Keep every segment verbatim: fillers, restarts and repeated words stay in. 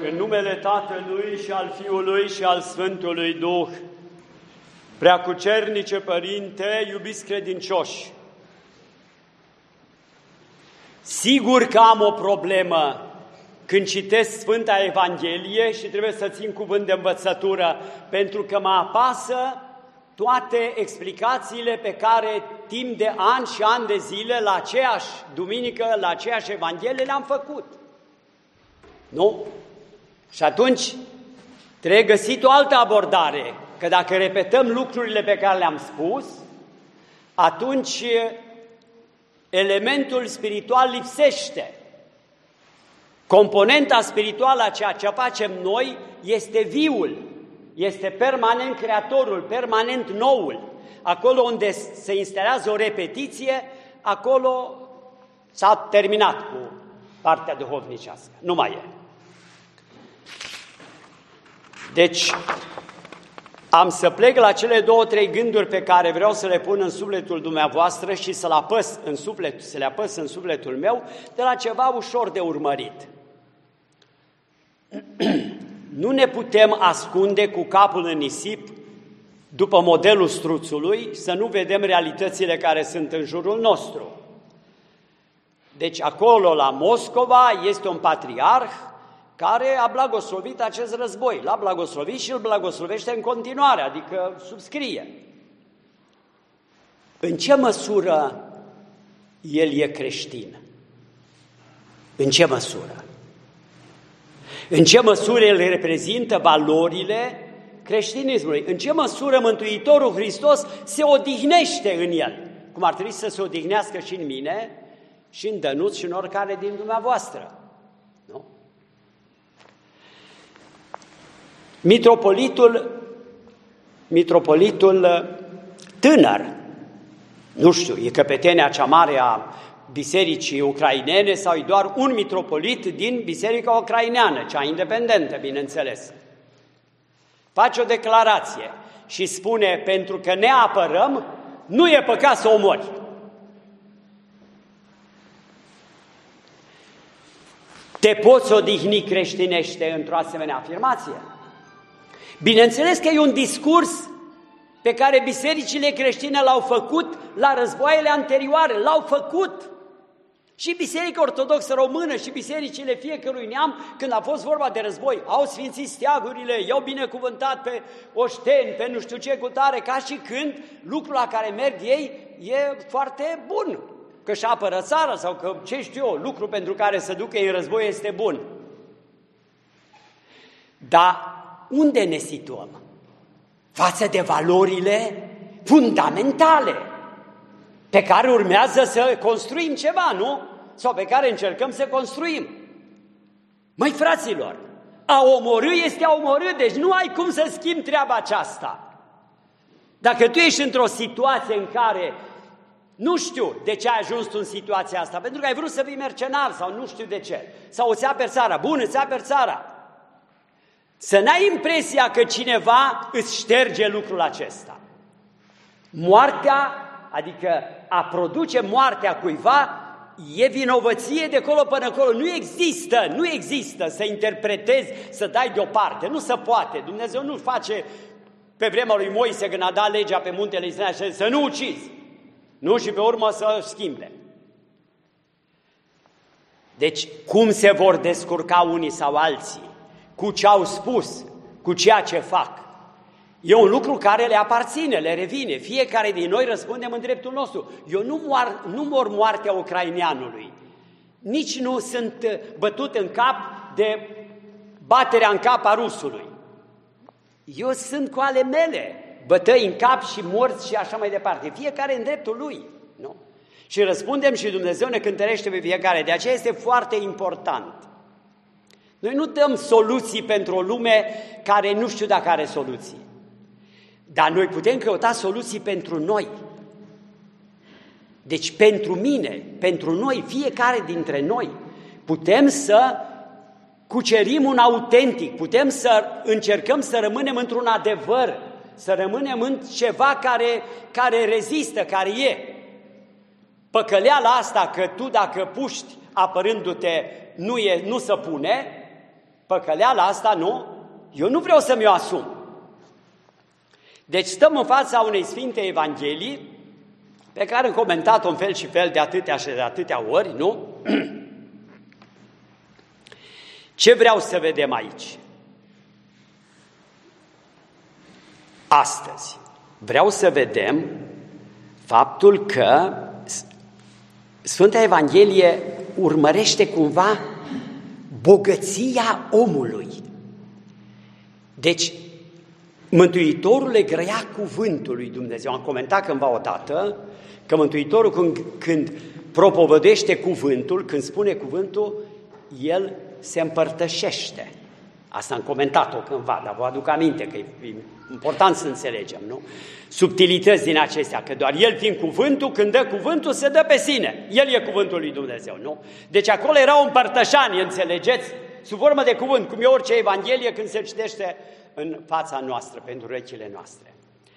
În numele Tatălui și al Fiului și al Sfântului Duh, Preacucernice Părinte, iubiți credincioși, sigur că am o problemă când citesc Sfânta Evanghelie și trebuie să țin cuvânt de învățătură, pentru că mă apasă toate explicațiile pe care timp de ani și ani de zile, la aceeași duminică, la aceeași Evanghelie le-am făcut. Nu? Și atunci trebuie găsit o altă abordare, că dacă repetăm lucrurile pe care le-am spus, atunci elementul spiritual lipsește. Componenta spirituală a ceea ce facem noi este viul, este permanent creatorul, permanent noul. Acolo unde se instalează o repetiție, acolo s-a terminat cu partea duhovnicească. Nu mai e. Deci, am să plec la cele două, trei gânduri pe care vreau să le pun în sufletul dumneavoastră și să le apăs în suflet, să le apăs în sufletul meu, de la ceva ușor de urmărit. Nu ne putem ascunde cu capul în nisip după modelul struțului, să nu vedem realitățile care sunt în jurul nostru. Deci acolo, la Moscova, este un patriarh care a blagoslovit acest război. L-a blagoslovit și îl blagoslovește în continuare, adică subscrie. În ce măsură el e creștin? În ce măsură? În ce măsură el reprezintă valorile creștinismului? În ce măsură Mântuitorul Hristos se odihnește în el? Cum ar trebui să se odihnească și în mine, și în Dănuț, și în oricare din dumneavoastră. Nu? Mitropolitul, mitropolitul tânăr, nu știu, e căpetenia cea mare a bisericii ucrainene sau e doar un mitropolit din biserica ucraineană, cea independentă, bineînțeles. Face o declarație și spune, pentru că ne apărăm, nu e păcat să omori. Te poți odihni creștinește într-o asemenea afirmație? Bineînțeles că e un discurs pe care bisericile creștine l-au făcut la războaiele anterioare, l-au făcut. Și Biserica Ortodoxă Română și bisericile fiecărui neam, când a fost vorba de război, au sfințit steagurile, i-au binecuvântat pe oșteni, pe nu știu ce cutare, ca și când lucrul la care merg ei e foarte bun. Că își apără țara sau că, ce știu eu, lucru pentru care să ducă în război este bun. Dar unde ne situăm? Față de valorile fundamentale pe care urmează să construim ceva, nu? Sau pe care încercăm să construim. Măi, fraților, a omorâ este a omorâ, deci nu ai cum să schimbi treaba aceasta. Dacă tu ești într-o situație în care nu știu de ce ai ajuns tu în situația asta, pentru că ai vrut să fii mercenar sau nu știu de ce, sau îți aperi țara, bun, îți aperi țara. Să n-ai impresia că cineva îți șterge lucrul acesta. Moartea, adică a produce moartea cuiva, e vinovăție de colo până acolo. Nu există, nu există să interpretezi, să dai deoparte. Nu se poate. Dumnezeu nu face pe vremea lui Moise când a dat legea pe muntele Sinai să nu ucizi. Nu, și pe urmă să schimbe. Deci, cum se vor descurca unii sau alții? Cu ce au spus, cu ceea ce fac. E un lucru care le aparține, le revine. Fiecare din noi răspundem în dreptul nostru. Eu nu mor, nu mor moartea ucraineanului. Nici nu sunt bătut în cap de baterea în cap a rusului. Eu sunt cu ale mele, bătăi în cap și morți și așa mai departe. Fiecare în dreptul lui. Nu? Și răspundem și Dumnezeu ne cântărește pe fiecare. De aceea este foarte important. Noi nu dăm soluții pentru o lume care nu știu dacă are soluții. Dar noi putem căuta soluții pentru noi. Deci pentru mine, pentru noi, fiecare dintre noi, putem să cucerim un autentic, putem să încercăm să rămânem într-un adevăr, să rămânem în ceva care, care rezistă, care e. Păcăleala asta că tu dacă puști apărându-te nu, e, nu se pune, păcăleala asta, nu, eu nu vreau să mi-o asum. Deci stăm în fața unei Sfinte Evanghelii, pe care am comentat-o în fel și fel de atâtea și de atâtea ori, nu? Ce vreau să vedem aici? Astăzi vreau să vedem faptul că Sfânta Evanghelie urmărește cumva bogăția omului. Deci, Mântuitorul le grăia cuvântul lui Dumnezeu. Am comentat cândva odată că Mântuitorul când, când propovădește cuvântul, când spune cuvântul, el se împărtășește. Asta am comentat-o cândva, dar vă aduc aminte că e important să înțelegem, nu? Subtilități din acestea, că doar el fiind cuvântul, când dă cuvântul, se dă pe sine. El e cuvântul lui Dumnezeu, nu? Deci acolo era o împărtășanie, înțelegeți? Sub formă de cuvânt, cum e orice Evanghelie când se citește în fața noastră, pentru urechile noastre.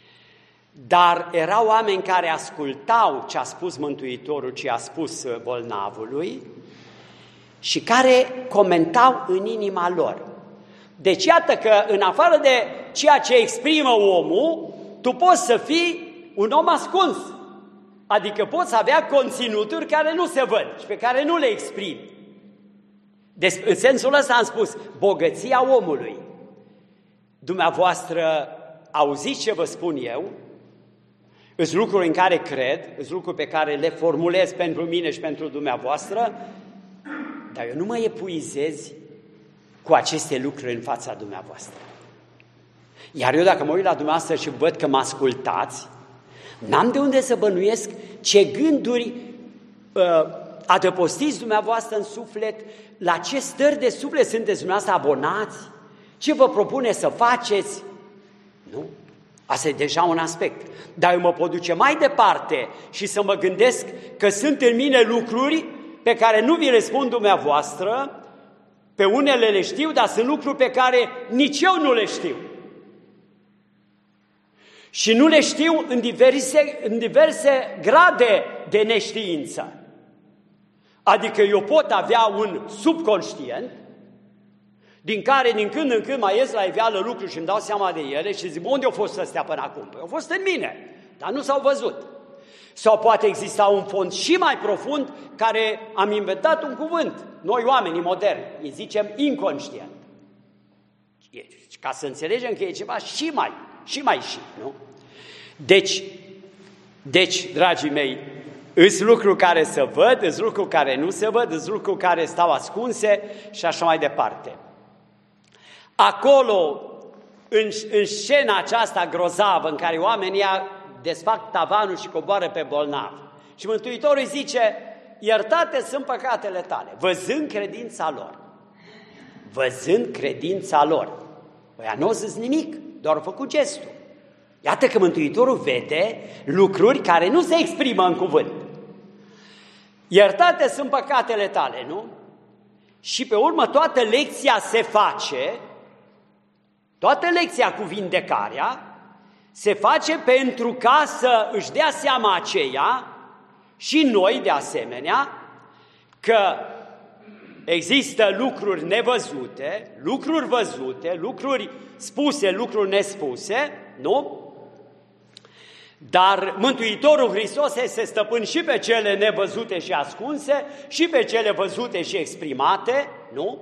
Dar erau oameni care ascultau ce a spus Mântuitorul, ce a spus bolnavului și care comentau în inima lor. Deci iată că în afară de ceea ce exprimă omul, tu poți să fii un om ascuns. Adică poți avea conținuturi care nu se văd și pe care nu le exprimi. Deci, în sensul ăsta am spus, bogăția omului. Dumneavoastră auziți ce vă spun eu? Sunt lucruri în care cred, sunt lucruri pe care le formulez pentru mine și pentru dumneavoastră, dar eu nu mă epuizez cu aceste lucruri în fața dumneavoastră. Iar eu dacă mă uit la dumneavoastră și văd că mă ascultați, n-am de unde să bănuiesc ce gânduri uh, adăpostiți dumneavoastră în suflet, la ce stări de suflet sunteți dumneavoastră abonați, ce vă propune să faceți. Nu? Asta e deja un aspect. Dar eu mă pot duce mai departe și să mă gândesc că sunt în mine lucruri pe care nu vi le spun dumneavoastră, pe unele le știu, dar sunt lucruri pe care nici eu nu le știu. Și nu le știu în diverse, în diverse grade de neștiință. Adică eu pot avea un subconștient din care din când în când mai ies la iveală lucruri și îmi dau seama de ele și zic, unde au fost astea până acum? Păi au fost în mine, dar nu s-au văzut. Sau poate exista un fond și mai profund care am inventat un cuvânt. Noi oamenii moderni îi zicem inconștient. Ca să înțelegem că e ceva și mai, și mai și, nu? Deci, deci, dragii mei, îs lucruri care se văd, îs lucruri care nu se văd, îs lucruri care stau ascunse și așa mai departe. Acolo, în, în scena aceasta grozavă în care oamenii desfac tavanul și coboară pe bolnav, și Mântuitorul îi zice, iertate sunt păcatele tale, văzând credința lor. Văzând credința lor. Păi nu o zis nimic, doar au făcut gestul. Iată că Mântuitorul vede lucruri care nu se exprimă în cuvânt. Iertate sunt păcatele tale, nu? Și pe urmă toată lecția se face, toată lecția cu vindecarea, se face pentru ca să își dea seama aceea și noi de asemenea că există lucruri nevăzute, lucruri văzute, lucruri spuse, lucruri nespuse, nu? Dar Mântuitorul Hristos este stăpân și pe cele nevăzute și ascunse, și pe cele văzute și exprimate, nu?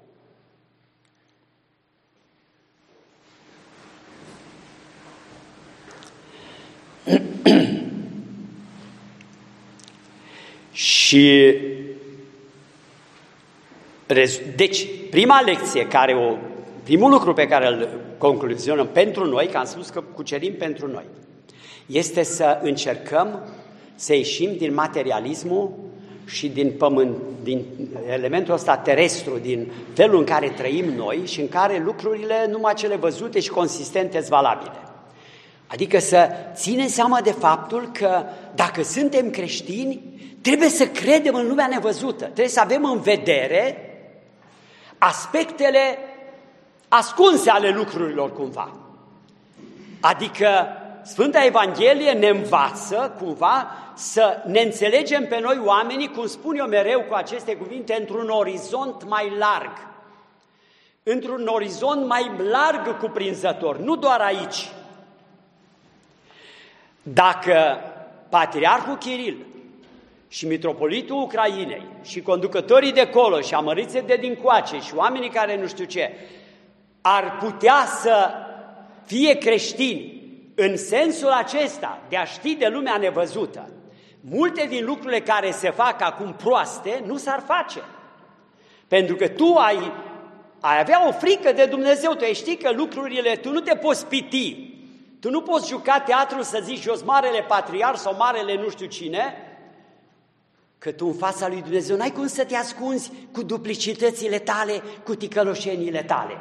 Și deci, prima lecție care o primul lucru pe care îl concluzionăm pentru noi, că am spus că cucerim pentru noi, este să încercăm să ieșim din materialismul și din pământ, din elementul ăsta terestru, din felul în care trăim noi și în care lucrurile numai cele văzute și consistente sunt valabile. Adică să ținem seama de faptul că dacă suntem creștini, trebuie să credem în lumea nevăzută, trebuie să avem în vedere aspectele ascunse ale lucrurilor cumva. Adică Sfânta Evanghelie ne învață cumva să ne înțelegem pe noi oamenii, cum spun eu mereu cu aceste cuvinte, într-un orizont mai larg. într-un orizont mai larg cuprinzător, nu doar aici. Dacă Patriarhul Chiril și Mitropolitul Ucrainei și conducătorii de colo și amăriții de dincoace și oamenii care nu știu ce, ar putea să fie creștini în sensul acesta de a ști de lumea nevăzută, multe din lucrurile care se fac acum proaste nu s-ar face. Pentru că tu ai, ai avea o frică de Dumnezeu, tu ai ști că lucrurile, tu nu te poți piti, tu nu poți juca teatru să zici eu marele patriarh sau marele nu știu cine, că tu în fața lui Dumnezeu n-ai cum să te ascunzi cu duplicitățile tale, cu ticăloșeniile tale.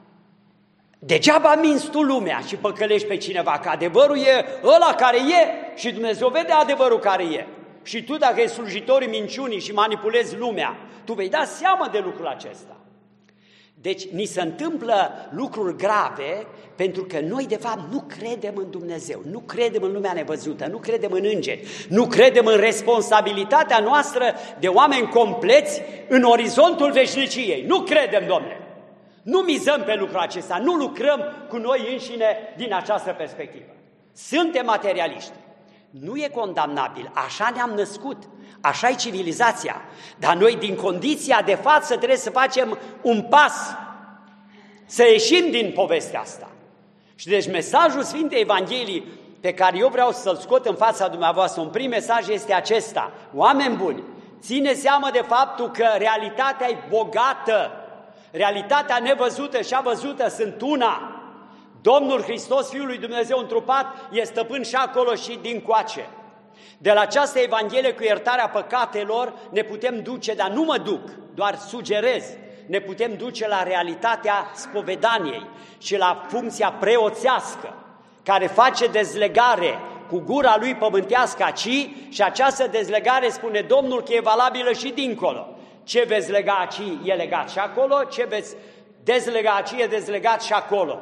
Degeaba minți tu lumea și păcălești pe cineva, că adevărul e ăla care e și Dumnezeu vede adevărul care e. Și tu, dacă ești slujitorii minciunii și manipulezi lumea, tu vei da seama de lucrul acesta. Deci, ni se întâmplă lucruri grave pentru că noi, de fapt, nu credem în Dumnezeu, nu credem în lumea nevăzută, nu credem în îngeri, nu credem în responsabilitatea noastră de oameni compleți în orizontul veșniciei. Nu credem, Domnule! Nu mizăm pe lucrul acesta, nu lucrăm cu noi înșine din această perspectivă. Suntem materialiști. Nu e condamnabil, așa ne-am născut, așa e civilizația. Dar noi, din condiția de față, trebuie să facem un pas, să ieșim din povestea asta. Și deci mesajul Sfintei Evangheliei pe care eu vreau să-l scot în fața dumneavoastră, un prim mesaj este acesta: oameni buni, ține seama de faptul că realitatea e bogată, realitatea nevăzută și avăzută sunt una. Domnul Hristos, Fiul lui Dumnezeu întrupat, e stăpân și acolo și dincoace. De la această Evanghelie cu iertarea păcatelor ne putem duce, dar nu mă duc, doar sugerez, ne putem duce la realitatea spovedaniei și la funcția preoțească, care face dezlegare cu gura lui pământească aici și această dezlegare, spune Domnul, că e valabilă și dincolo. Ce veți lega aici e legat și acolo, ce veți dezlega aici e dezlegat și acolo.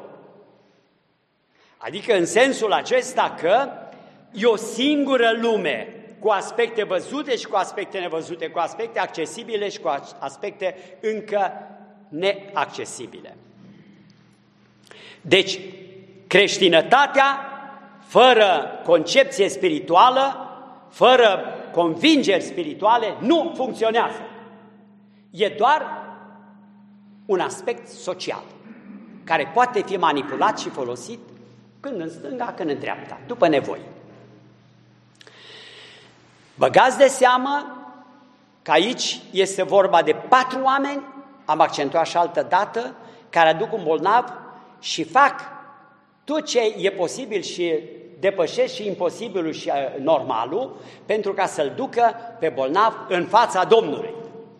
Adică în sensul acesta că e o singură lume cu aspecte văzute și cu aspecte nevăzute, cu aspecte accesibile și cu aspecte încă neaccesibile. Deci, creștinătatea fără concepție spirituală, fără convingeri spirituale, nu funcționează. E doar un aspect social, care poate fi manipulat și folosit când în stânga, când în dreapta, după nevoi. Băgați de seamă că aici este vorba de patru oameni, am accentuat și altă dată, care aduc un bolnav și fac tot ce e posibil și depășesc și imposibilul și normalul pentru ca să-l ducă pe bolnav în fața Domnului.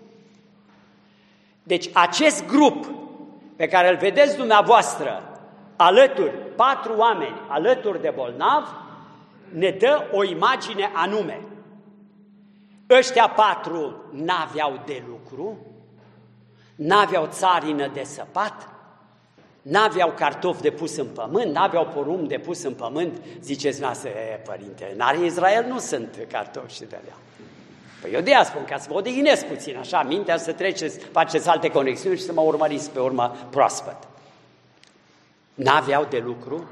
Deci acest grup pe care îl vedeți dumneavoastră alături, patru oameni alături de bolnav, ne dă o imagine anume. Ăștia patru n-aveau de lucru, n-aveau țarină de săpat, n-aveau cartofi de pus în pământ, n-aveau porumb de pus în pământ. Ziceți noastră, e, părinte, în Israel nu sunt cartofi și de alea. Păi eu de aia spun, ca să vă odihnesc puțin, așa, mintea, să treceți, faceți alte conexiuni și să mă urmăriți pe urmă proaspăt. N-aveau de lucru.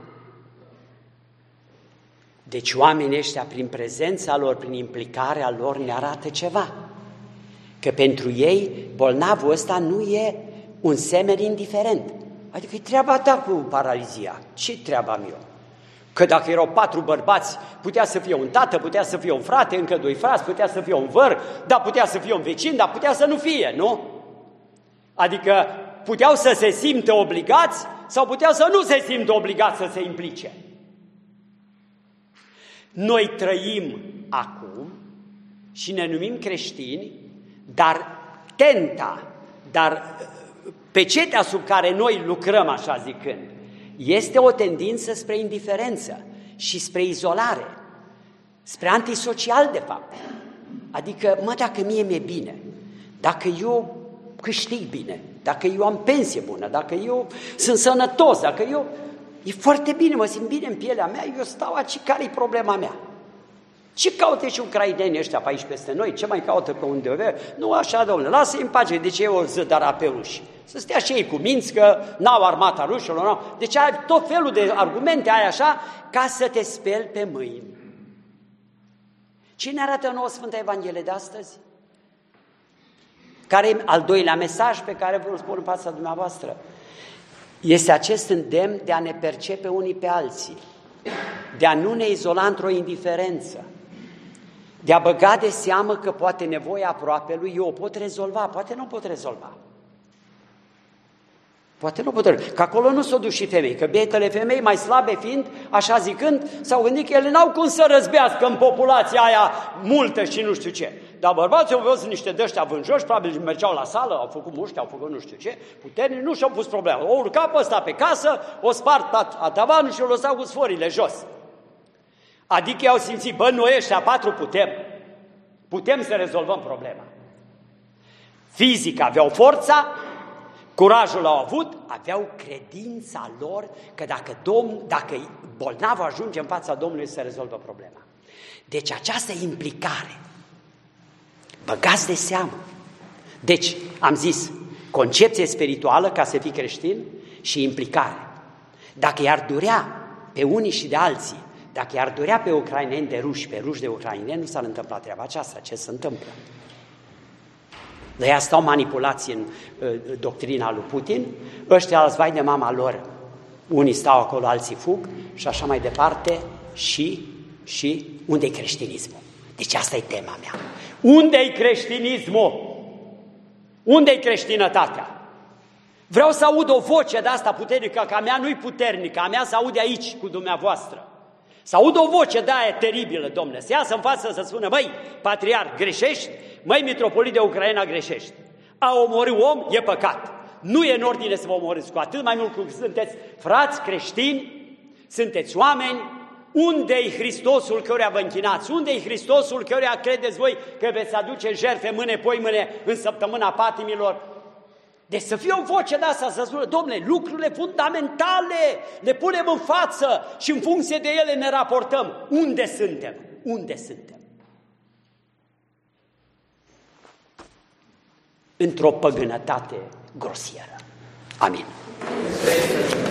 Deci oamenii ăștia, prin prezența lor, prin implicarea lor, ne arată ceva. Că pentru ei, bolnavul ăsta nu e un semen indiferent. Adică e treaba ta cu paralizia. Ce treaba am eu? Că dacă erau patru bărbați, putea să fie un tată, putea să fie un frate, încă doi frați, putea să fie un văr, dar putea să fie un vecin, dar putea să nu fie, nu? Adică puteau să se simtă obligați sau puteau să nu se simtă obligați să se implice. Noi trăim acum și ne numim creștini, dar tenta, dar pecetea sub care noi lucrăm, așa zicând, este o tendință spre indiferență și spre izolare, spre antisocial, de fapt. Adică, mă, dacă mie mi-e bine, dacă eu câștig bine, dacă eu am pensie bună, dacă eu sunt sănătos, dacă eu... E foarte bine, mă simt bine în pielea mea, eu stau aici, care-i problema mea? Ce caută și ucrainenii ăștia pe aici peste noi? Ce mai caută pe undeva? Nu așa, domnule, lasă-i în pace, de ce o zădara pe ruși? Să stea și ei cu minți că n-au armata rușilor, n-au. Deci ai tot felul de argumente ai așa ca să te speli pe mâini. Cine arată nouă Sfânta Evanghelie de astăzi? Care e al doilea mesaj pe care vă-l spun în fața dumneavoastră? Este acest îndemn de a ne percepe unii pe alții, de a nu ne izola într-o indiferență, de a băga de seamă că poate nevoia aproapelui eu o pot rezolva, poate nu o pot rezolva. Poate nu pot rezolva. Că acolo nu s-o duc și femei, că bietele femei, mai slabe fiind, așa zicând, s-au gândit că ele n-au cum să răzbească în populația aia multă și nu știu ce. Dar bărbații au văzut niște dăștia vânjoși, probabil mergeau la sală, au făcut mușchi, au făcut nu știu ce, puternici, nu și-au pus problema. O urca pe ăsta pe casă, o spart a tavanul și o lăsau cu sforile jos. Adică i-au simțit, bă, noi ăștia patru putem, putem să rezolvăm problema. Fizic aveau forța, curajul au avut, aveau credința lor că dacă, domn, dacă bolnavul ajunge în fața Domnului să rezolvă problema. Deci această implicare, băgați de seamă. Deci, am zis, concepție spirituală ca să fii creștin și implicare. Dacă i-ar durea pe unii și de alții, dacă i-ar durea pe ucraineni de ruși, pe ruși de ucraineni, nu s-ar întâmpla treaba aceasta. Ce se întâmplă? De aia stau manipulați în uh, doctrina lui Putin, ăștia alți vai de mama lor, unii stau acolo, alții fug și așa mai departe și, și unde-i creștinismul? Deci asta e tema mea. Unde-i creștinismul? Unde-i creștinătatea? Vreau să aud o voce de asta puternică, că a mea nu-i puternică, a mea să aude aici cu dumneavoastră. Să aud o voce de aia teribilă, domnule, să iasă în față să spună, măi, patriarh, greșești? Măi, mitropolit de Ucraina, greșești. A omorâ om e păcat. Nu e în ordine să vă omorâți, cu atât mai mult că sunteți frați creștini, sunteți oameni. Unde-i Hristosul căruia vă închinați? Unde-i Hristosul căruia credeți voi că veți aduce jertfe mâine, poi mâine, în săptămâna patimilor? Deci să fie o voce de asta, să spună, dom'le, lucrurile fundamentale le punem în față și în funcție de ele ne raportăm. Unde suntem? Unde suntem? Într-o păgânătate grosieră. Amin.